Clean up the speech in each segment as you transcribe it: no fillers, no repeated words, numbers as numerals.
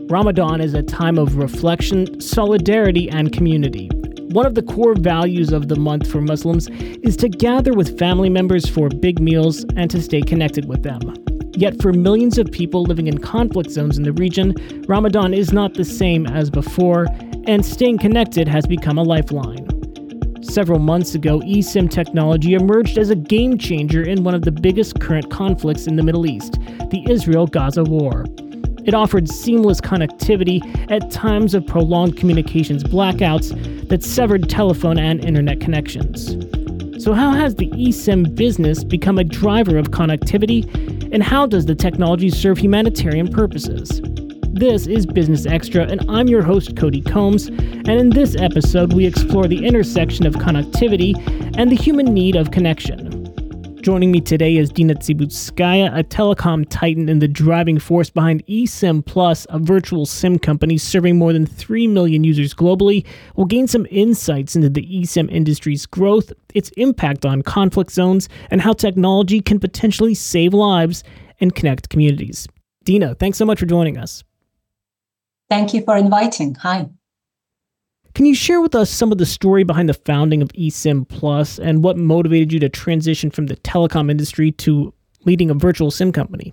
Ramadan is a time of reflection, solidarity, and community. One of the core values of the month for Muslims is to gather with family members for big meals and to stay connected with them. Yet for millions of people living in conflict zones in the region, Ramadan is not the same as before, and staying connected has become a lifeline. Several months ago, eSIM technology emerged as a game changer in one of the biggest current conflicts in the Middle East, the Israel-Gaza war. It offered seamless connectivity at times of prolonged communications blackouts that severed telephone and internet connections. So how has the eSIM business become a driver of connectivity, and how does the technology serve humanitarian purposes? This is Business Extra, and I'm your host, Cody Combs, and in this episode we explore the intersection of connectivity and the human need of connection. Joining me today is Dina Tsibutskaya, a telecom titan and the driving force behind eSIM Plus, a virtual SIM company serving more than 3 million users globally. We'll gain some insights into the eSIM industry's growth, its impact on conflict zones, and how technology can potentially save lives and connect communities. Dina, thanks so much for joining us. Thank you for inviting. Hi. Can you share with us some of the story behind the founding of eSIM Plus and what motivated you to transition from the telecom industry to leading a virtual SIM company?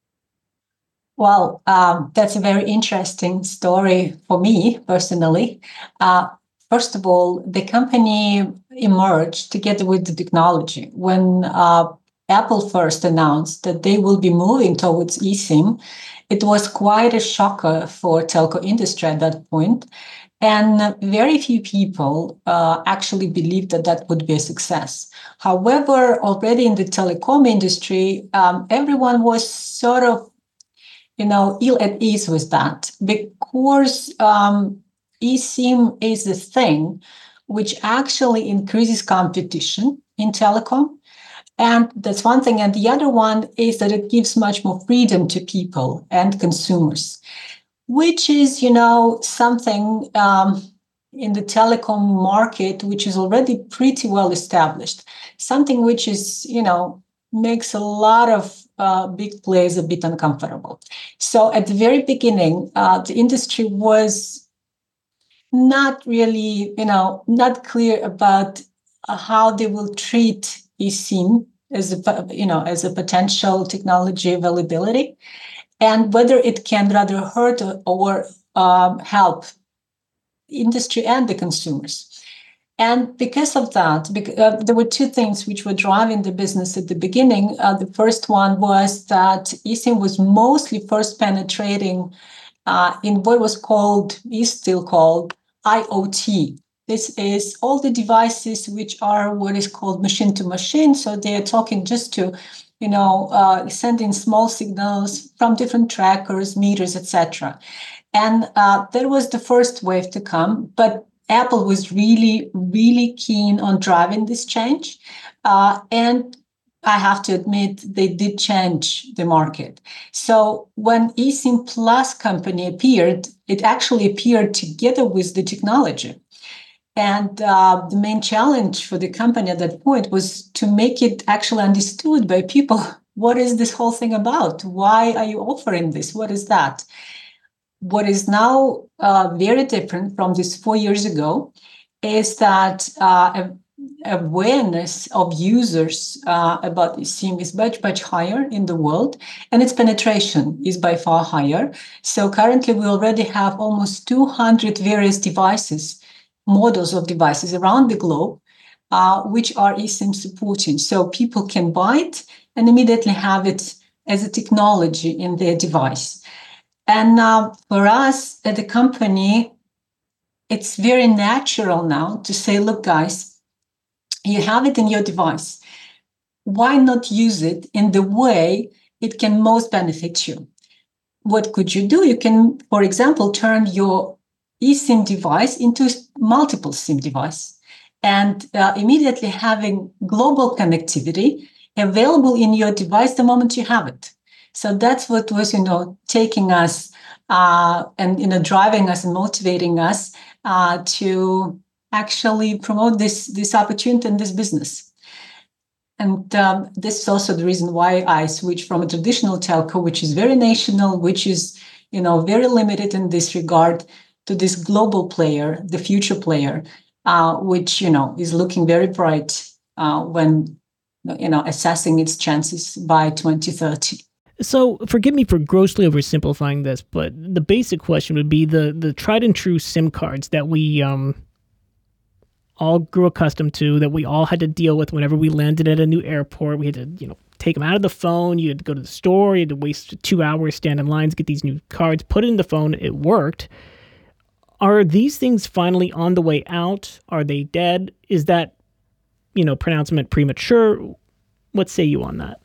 Well, that's a very interesting story for me personally. First of all, the company emerged together with the technology. When Apple first announced that they will be moving towards eSIM, it was quite a shocker for telco industry at that point. And very few people actually believed that that would be a success. However, already in the telecom industry, everyone was sort of, ill at ease with that because eSIM is the thing which actually increases competition in telecom. And that's one thing. And the other one is that it gives much more freedom to people and consumers, which is, something in the telecom market, which is already pretty well established, something which is, makes a lot of big players a bit uncomfortable. So at the very beginning, the industry was not really, not clear about how they will treat eSIM as a potential technology availability, and whether it can rather hurt or help industry and the consumers. And because of that, there were two things which were driving the business at the beginning. The first one was that eSIM was mostly first penetrating in what is still called IoT. This is all the devices which are what is called machine to machine. So they are talking just to sending small signals from different trackers, meters, etc. And that was the first wave to come. But Apple was really, really keen on driving this change. And I have to admit, they did change the market. So when eSIM Plus company appeared, it actually appeared together with the technology. And the main challenge for the company at that point was to make it actually understood by people. What is this whole thing about? Why are you offering this? What is that? What is now very different from this 4 years ago is that awareness of users about eSIM is much, much higher in the world, and its penetration is by far higher. So currently we already have almost 200 various models of devices around the globe, which are eSIM supporting. So people can buy it and immediately have it as a technology in their device. And for us at the company, it's very natural now to say, look, guys, you have it in your device. Why not use it in the way it can most benefit you? What could you do? You can, for example, turn your eSIM device into multiple SIM device and immediately having global connectivity available in your device the moment you have it. So that's what was, taking us and, driving us and motivating us to actually promote this opportunity and this business. And this is also the reason why I switched from a traditional telco, which is very national, which is very limited in this regard, to this global player, the future player, which, is looking very bright when, assessing its chances by 2030. So forgive me for grossly oversimplifying this, but the basic question would be the tried and true SIM cards that we all grew accustomed to, that we all had to deal with whenever we landed at a new airport. We had to, take them out of the phone. You had to go to the store. You had to waste 2 hours, stand in lines, get these new cards, put it in the phone. It worked. Are these things finally on the way out? Are they dead? Is that, pronouncement premature? What say you on that?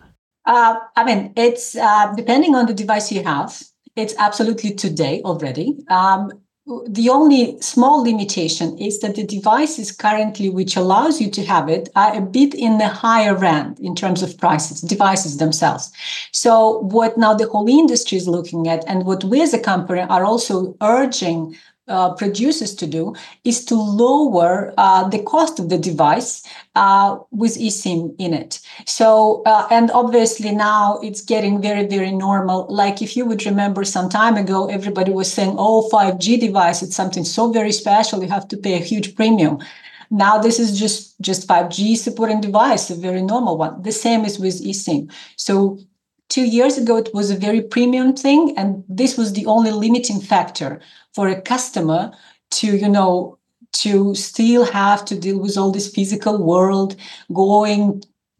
It's depending on the device you have. It's absolutely today already. The only small limitation is that the devices currently, which allows you to have it, are a bit in the higher end in terms of prices, devices themselves. So what now the whole industry is looking at, and what we as a company are also urging producers to do, is to lower the cost of the device with eSIM in it. So, and obviously now it's getting very, very normal. Like if you would remember some time ago, everybody was saying, 5G device, it's something so very special, you have to pay a huge premium. Now this is just 5G supporting device, a very normal one. The same is with eSIM. So 2 years ago, it was a very premium thing, and this was the only limiting factor for a customer to, to still have to deal with all this physical world, going,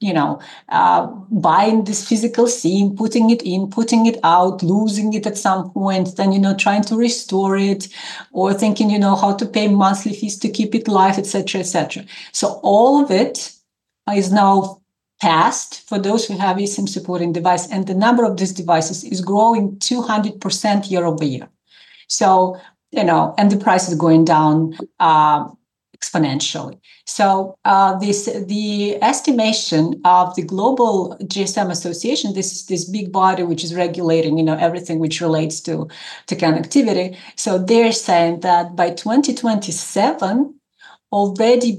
buying this physical SIM, putting it in, putting it out, losing it at some point, then, trying to restore it, or thinking, how to pay monthly fees to keep it live, etc., etc. So all of it is now past for those who have eSIM supporting device, and the number of these devices is growing 200% year over year. So, and the price is going down exponentially. So the estimation of the Global GSM Association, this is this big body which is regulating, everything which relates to connectivity. So they're saying that by 2027, already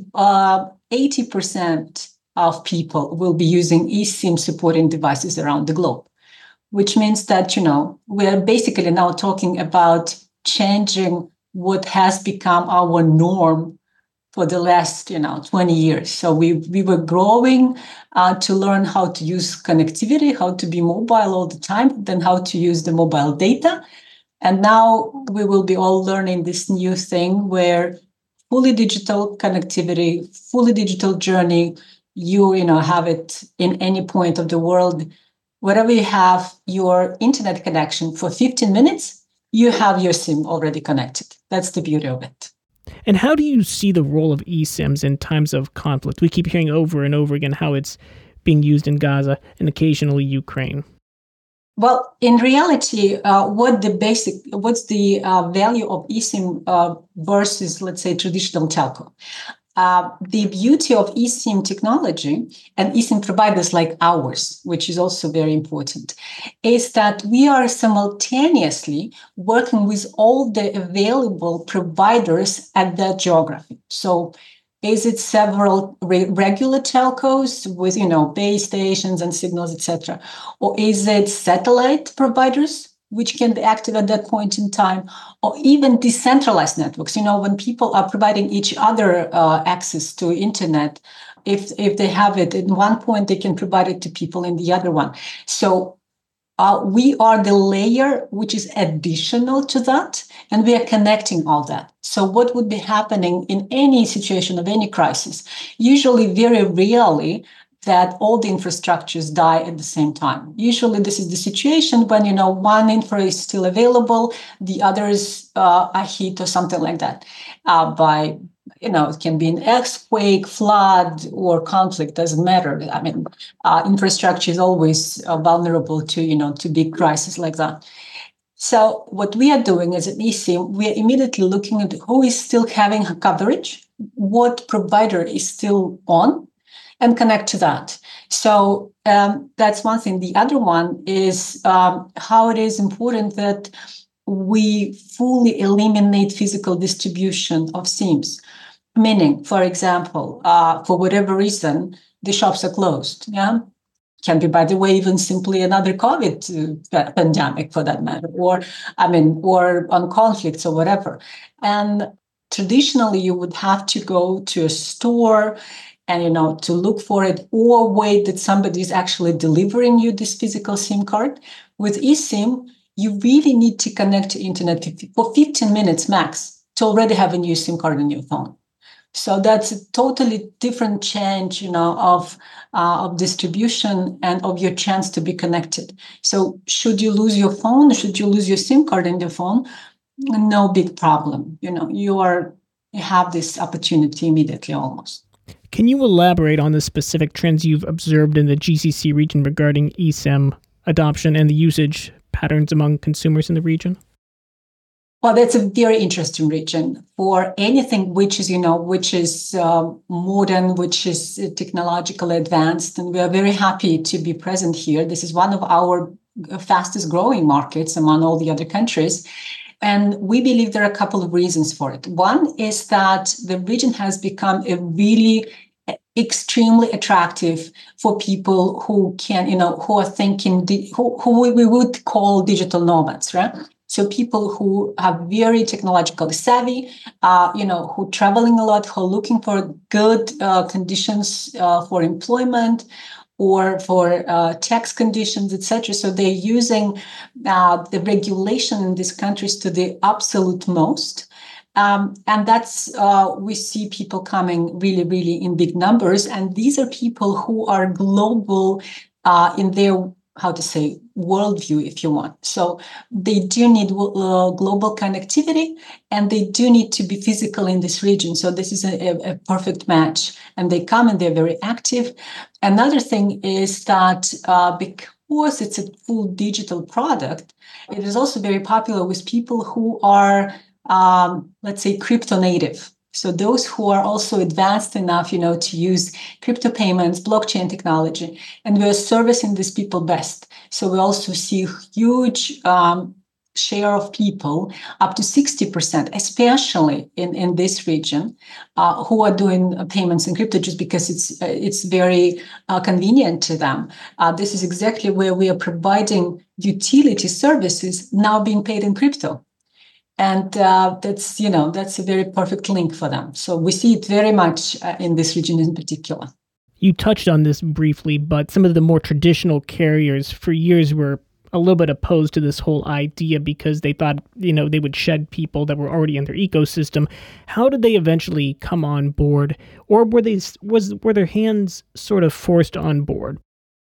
80% of people will be using eSIM supporting devices around the globe, which means that, we are basically now talking about changing what has become our norm for the last, 20 years. So we were growing to learn how to use connectivity, how to be mobile all the time, then how to use the mobile data. And now we will be all learning this new thing where fully digital connectivity, fully digital journey, you have it in any point of the world. Wherever you have your internet connection for 15 minutes, you have your SIM already connected. That's the beauty of it. And how do you see the role of eSIMs in times of conflict? We keep hearing over and over again how it's being used in Gaza and occasionally Ukraine. Well, in reality, what's the value of eSIM versus, let's say, traditional telco? The beauty of eSIM technology and eSIM providers like ours, which is also very important, is that we are simultaneously working with all the available providers at that geography. So is it several regular telcos with, base stations and signals, etc.? Or is it satellite providers, which can be active at that point in time, or even decentralized networks? When people are providing each other access to internet, if they have it in one point, they can provide it to people in the other one. So we are the layer which is additional to that, and we are connecting all that. So what would be happening in any situation of any crisis? Usually, very rarely, that all the infrastructures die at the same time. Usually this is the situation when, one infra is still available, the others are hit or something like that by, it can be an earthquake, flood, or conflict, doesn't matter. Infrastructure is always vulnerable to big crises like that. So what we are doing as an eSIM, we are immediately looking at who is still having coverage, what provider is still on, and connect to that. So that's one thing. The other one is how it is important that we fully eliminate physical distribution of SIMs. Meaning, for example, for whatever reason, the shops are closed. Yeah. can be, by the way, even simply another COVID pandemic for that matter, or on conflicts or whatever. And traditionally, you would have to go to a store and, to look for it, or wait that somebody is actually delivering you this physical SIM card. With eSIM, you really need to connect to internet for 15 minutes max to already have a new SIM card on your phone. So that's a totally different change, of distribution and of your chance to be connected. So should you lose your phone? Should you lose your SIM card in your phone? No big problem. You have this opportunity immediately almost. Can you elaborate on the specific trends you've observed in the GCC region regarding eSIM adoption and the usage patterns among consumers in the region? Well, that's a very interesting region for anything which is modern, which is technologically advanced. And we are very happy to be present here. This is one of our fastest growing markets among all the other countries. And we believe there are a couple of reasons for it. One is that the region has become a really extremely attractive for people who are thinking, who we would call digital nomads, right? So people who are very technologically savvy, who are traveling a lot, who are looking for good conditions for employment or for tax conditions, etc. So they're using the regulation in these countries to the absolute most. And that's, we see people coming really, really in big numbers. And these are people who are global in their, worldview, if you want. So they do need global connectivity, and they do need to be physical in this region. So this is a perfect match. And they come and they're very active. Another thing is that because it's a full digital product, it is also very popular with people who are, crypto native. So those who are also advanced enough, to use crypto payments, blockchain technology, and we are servicing these people best. So we also see a huge share of people, up to 60%, especially in this region, who are doing payments in crypto just because it's very convenient to them. This is exactly where we are providing utility services now being paid in crypto. And that's a very perfect link for them. So we see it very much in this region in particular. You touched on this briefly, but some of the more traditional carriers for years were a little bit opposed to this whole idea because they thought, they would shed people that were already in their ecosystem. How did they eventually come on board, or were their hands sort of forced on board?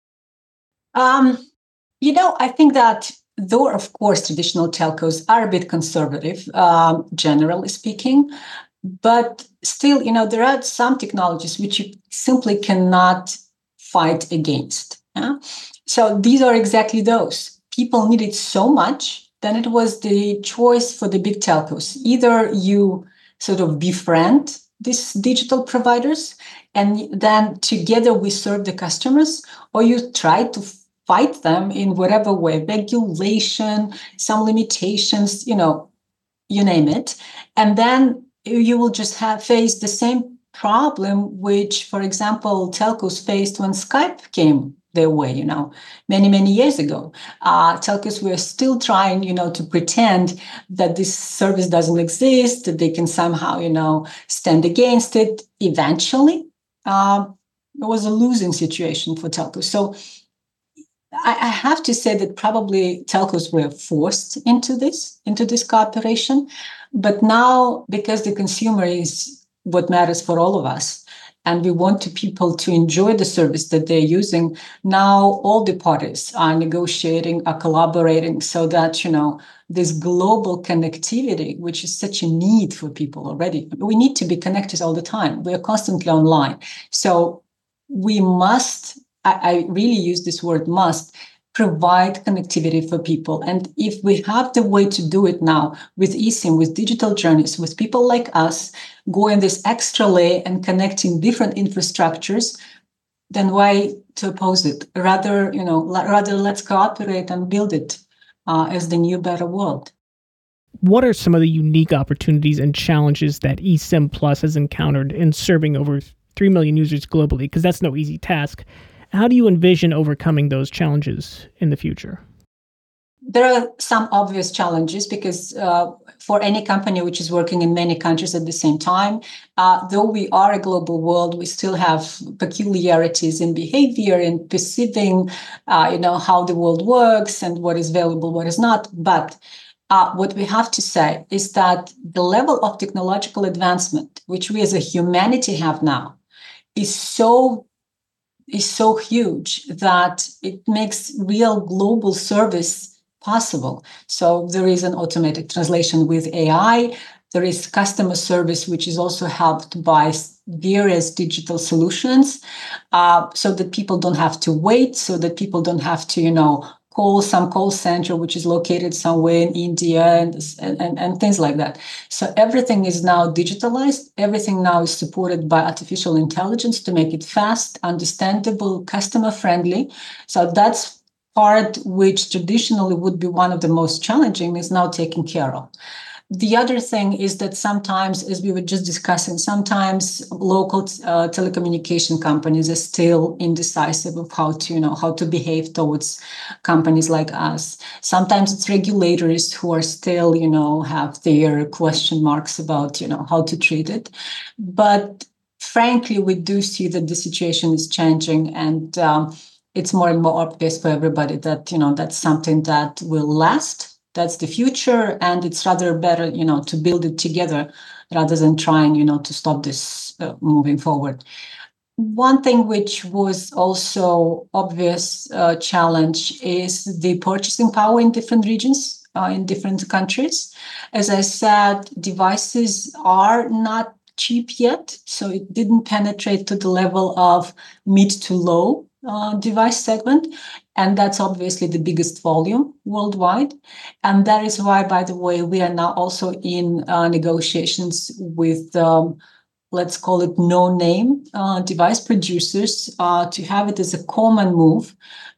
I think that though, of course, traditional telcos are a bit conservative, generally speaking, but still, there are some technologies which you simply cannot fight against. Yeah? So these are exactly those. People need it so much, then it was the choice for the big telcos. Either you sort of befriend these digital providers, and then together we serve the customers, or you try to fight them in whatever way, regulation, some limitations, you name it. And then you will just face the same problem, which, for example, telcos faced when Skype came their way, many, many years ago. Telcos were still trying, to pretend that this service doesn't exist, that they can somehow, stand against it. Eventually, it was a losing situation for telcos. So I have to say that probably telcos were forced into this cooperation. But now, because the consumer is what matters for all of us, and we want people to enjoy the service that they're using, now all the parties are negotiating, are collaborating so that, this global connectivity, which is such a need for people already. We need to be connected all the time. We are constantly online. So we must, I really use this word must, provide connectivity for people. And if we have the way to do it now with eSIM, with digital journeys, with people like us going this extra layer and connecting different infrastructures, then why to oppose it? Rather let's cooperate and build it as the new, better world. What are some of the unique opportunities and challenges that eSIM Plus has encountered in serving over 3 million users globally? Because that's no easy task. How do you envision overcoming those challenges in the future? There are some obvious challenges because for any company which is working in many countries at the same time, though we are a global world, we still have peculiarities in behavior and perceiving, how the world works and what is valuable, what is not. But what we have to say is that the level of technological advancement which we as a humanity have now is so huge that it makes real global service possible. So there is an automatic translation with AI. There is customer service, which is also helped by various digital solutions, so that people don't have to wait, so that people don't have to, call some call center, which is located somewhere in India and things like that. So everything is now digitalized. Everything now is supported by artificial intelligence to make it fast, understandable, customer friendly. So that's part which traditionally would be one of the most challenging is now taken care of. The other thing is that sometimes, as we were just discussing, sometimes local telecommunication companies are still indecisive of how to behave towards companies like us. Sometimes it's regulators who are still, have their question marks about, how to treat it. But frankly, we do see that the situation is changing, and it's more and more obvious for everybody that, that's something that will last. That's the future, and it's rather better, to build it together rather than trying, to stop this moving forward. One thing which was also obvious challenge is the purchasing power in different regions, in different countries. As I said, devices are not cheap yet, so it didn't penetrate to the level of mid to low device segment. And that's obviously the biggest volume worldwide. And that is why, by the way, we are now also in negotiations with, let's call it no-name device producers to have it as a common move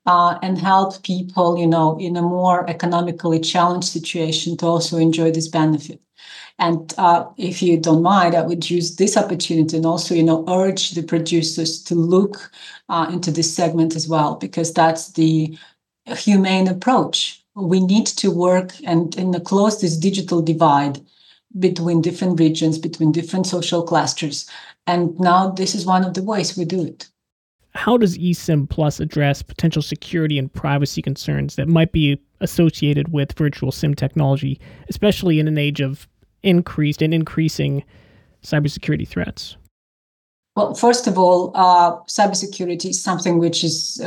and help people, in a more economically challenged situation to also enjoy this benefit. And if you don't mind, I would use this opportunity and also, urge the producers to look into this segment as well, because that's the humane approach. We need to work and close this digital divide between different regions, between different social clusters. And now this is one of the ways we do it. How does eSIM Plus address potential security and privacy concerns that might be associated with virtual SIM technology, especially in an age of increased and increasing cybersecurity threats? Well, first of all, cybersecurity is something which is,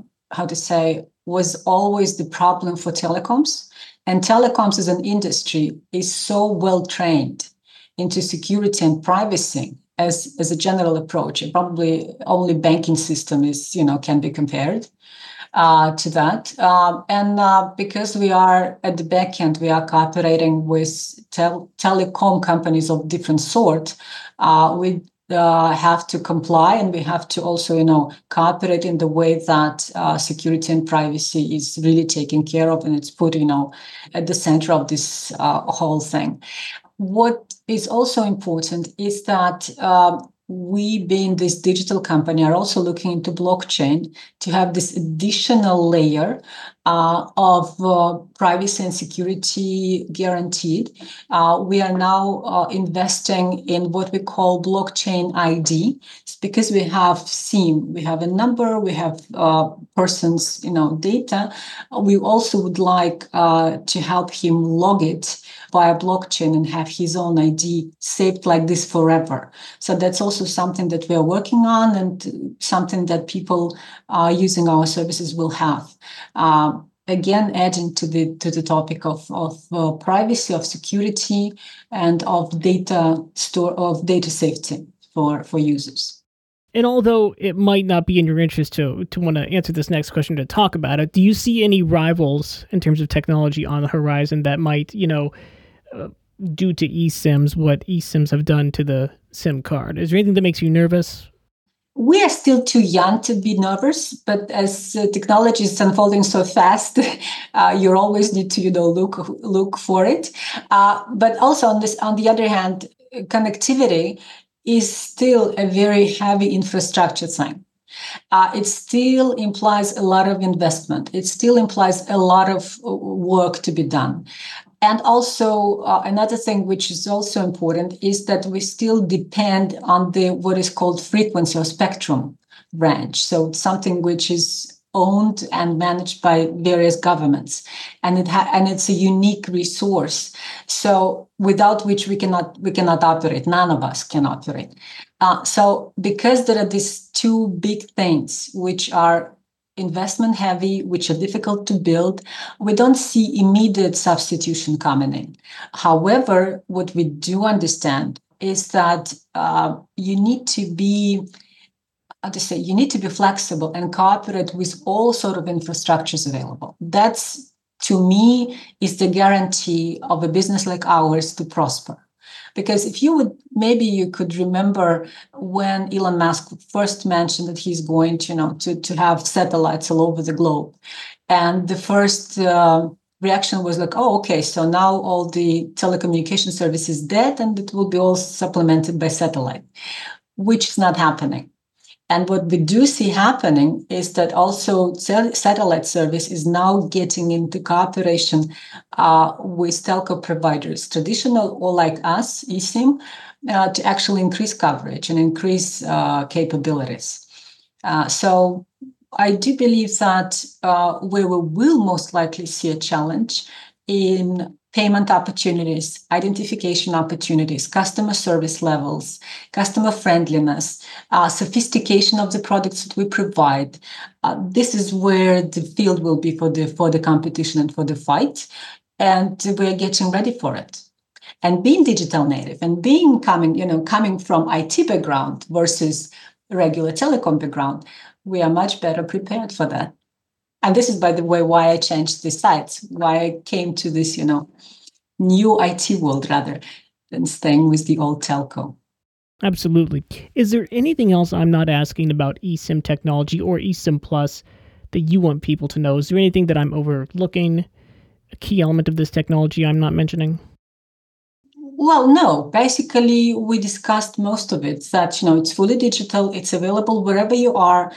was always the problem for telecoms. And telecoms as an industry is so well trained into security and privacy as a general approach. And probably only banking system is, can be compared to that. And because we are at the back end, we are cooperating with telecom companies of different sort. We have to comply, and we have to also, cooperate in the way that security and privacy is really taken care of, and it's put, at the center of this whole thing. What is also important is that we, being this digital company, are also looking into blockchain to have this additional layer of privacy and security guaranteed. We are now investing in what we call blockchain ID. It's because we have SIM, we have a number, we have person's data. We also would like to help him log it via blockchain and have his own ID saved like this forever. So that's also something that we are working on, and something that people using our services will have. Again, adding to the topic of privacy, of security, and of data safety for users. And although it might not be in your interest to want to answer this next question, to talk about it, do you see any rivals in terms of technology on the horizon that might, do to eSIMs what eSIMs have done to the SIM card? Is there anything that makes you nervous? We are still too young to be nervous, but as technology is unfolding so fast, you always need to, look for it. But also on the other hand, connectivity is still a very heavy infrastructure thing. it still implies a lot of investment. It still implies a lot of work to be done. And also another thing which is also important is that we still depend on the what is called frequency or spectrum range. So something which is owned and managed by various governments, and it's a unique resource. So without which we cannot operate. None of us can operate. So because there are these two big things which are investment heavy, which are difficult to build, we don't see immediate substitution coming in. However, what we do understand is that you need to be flexible and cooperate with all sort of infrastructures available. That's, to me, is the guarantee of a business like ours to prosper. Because if maybe you could remember when Elon Musk first mentioned that he's going to have satellites all over the globe. And the first reaction was like, oh, okay, so now all the telecommunication service is dead and it will be all supplemented by satellite, which is not happening. And what we do see happening is that also satellite service is now getting into cooperation with telco providers, traditional or like us, eSIM, to actually increase coverage and increase capabilities. So I do believe that where we will most likely see a challenge in payment opportunities, identification opportunities, customer service levels, customer friendliness, sophistication of the products that we provide. This is where the field will be for the competition and for the fight, and we're getting ready for it. And being digital native and coming from IT background versus regular telecom background, we are much better prepared for that. And this is, by the way, why I changed the sites, why I came to this, new IT world rather than staying with the old telco. Absolutely. Is there anything else I'm not asking about eSIM technology or eSIM Plus that you want people to know? Is there anything that I'm overlooking, a key element of this technology I'm not mentioning? Well, no. Basically, we discussed most of it, that, it's fully digital, it's available wherever you are.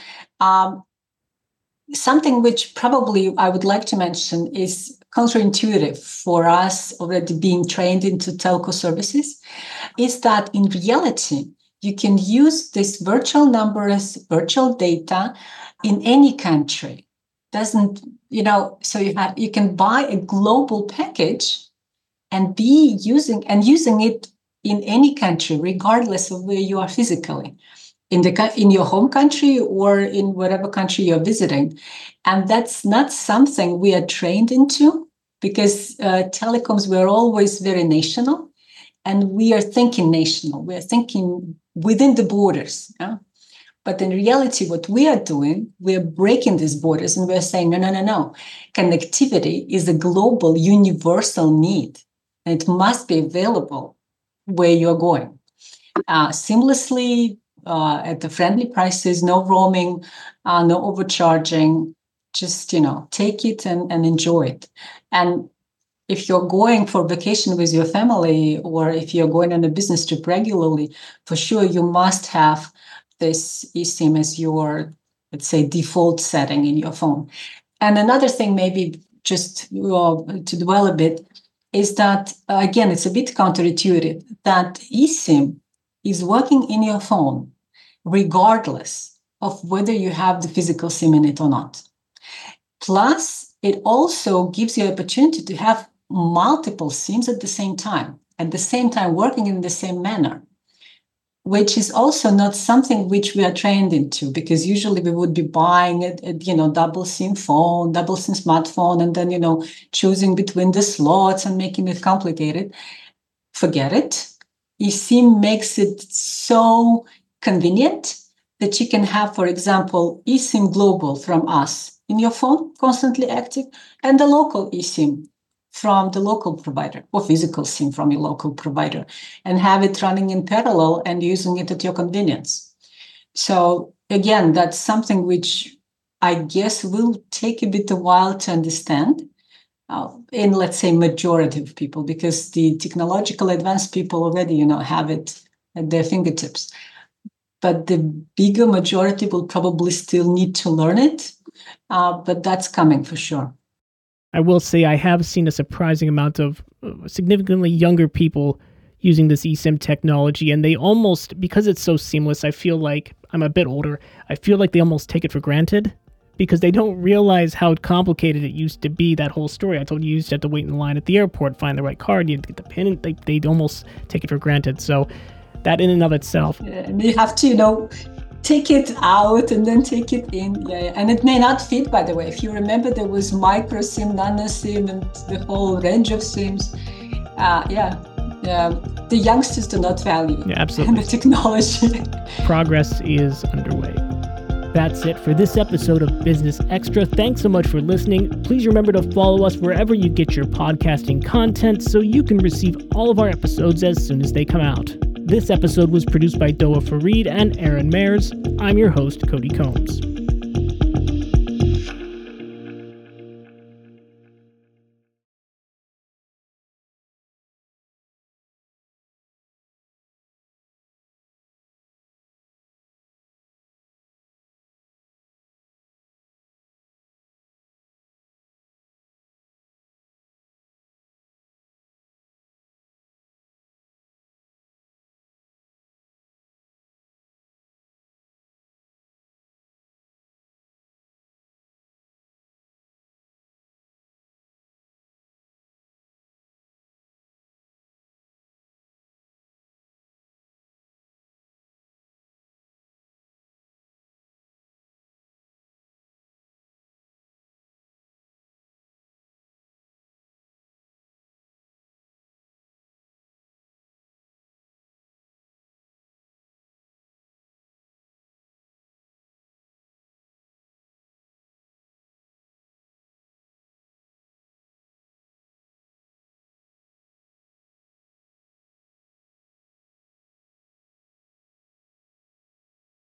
Something which probably I would like to mention is counterintuitive for us already being trained into telco services, is that in reality, you can use this virtual numbers, virtual data in any country. So you can buy a global package and using it in any country, regardless of where you are physically, in your home country or in whatever country you're visiting. And that's not something we are trained into, because telecoms were always very national, and we are thinking national. We are thinking within the borders. Yeah? But in reality, what we are doing, we are breaking these borders, and we're saying, no. Connectivity is a global, universal need, and it must be available where you're going. Seamlessly, at the friendly prices, no roaming, no overcharging. Just, take it and enjoy it. And if you're going for vacation with your family, or if you're going on a business trip regularly, for sure you must have this eSIM as your, let's say, default setting in your phone. And another thing, maybe just to dwell a bit, is that, again, it's a bit counterintuitive, that eSIM is working in your phone regardless of whether you have the physical SIM in it or not. Plus, it also gives you the opportunity to have multiple SIMs at the same time working in the same manner, which is also not something which we are trained into, because usually we would be buying a double SIM phone, double SIM smartphone, and then, choosing between the slots and making it complicated. Forget it. eSIM makes it so convenient that you can have, for example, eSIM Global from us in your phone, constantly active, and the local eSIM from the local provider, or physical SIM from your local provider, and have it running in parallel and using it at your convenience. So again, that's something which I guess will take a bit a while to understand in, let's say, majority of people, because the technological advanced people already, have it at their fingertips. but the bigger majority will probably still need to learn it. But that's coming for sure. I will say I have seen a surprising amount of significantly younger people using this eSIM technology, and they almost, because it's so seamless, I feel like, I'm a bit older, I feel like they almost take it for granted because they don't realize how complicated it used to be, that whole story. I told you used to have to wait in line at the airport, find the right card, you had to get the PIN, they'd almost take it for granted. So that in and of itself. And you have to, take it out and then take it in. Yeah. And it may not fit, by the way. If you remember, there was micro SIM, nano SIM, and the whole range of SIMs. The youngsters do not value absolutely the technology. Progress is underway. That's it for this episode of Business Extra. Thanks so much for listening. Please remember to follow us wherever you get your podcasting content so you can receive all of our episodes as soon as they come out. This episode was produced by Doa Farid and Aaron Mayers. I'm your host, Cody Combs.